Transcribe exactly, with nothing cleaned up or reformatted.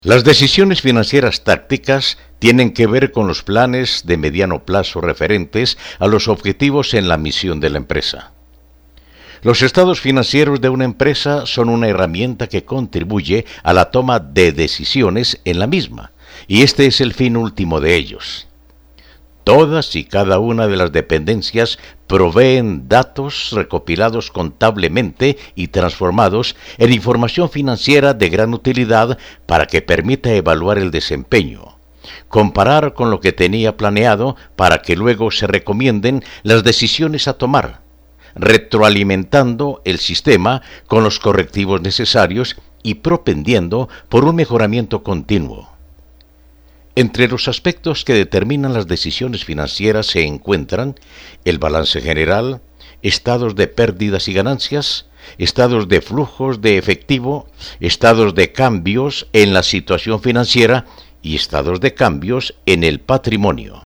Las decisiones financieras tácticas tienen que ver con los planes de mediano plazo referentes a los objetivos en la misión de la empresa. Los estados financieros de una empresa son una herramienta que contribuye a la toma de decisiones en la misma, y este es el fin último de ellos. Todas y cada una de las dependencias proveen datos recopilados contablemente y transformados en información financiera de gran utilidad para que permita evaluar el desempeño, comparar con lo que tenía planeado para que luego se recomienden las decisiones a tomar, retroalimentando el sistema con los correctivos necesarios y propendiendo por un mejoramiento continuo. Entre los aspectos que determinan las decisiones financieras se encuentran el balance general, estados de pérdidas y ganancias, estados de flujos de efectivo, estados de cambios en la situación financiera y estados de cambios en el patrimonio.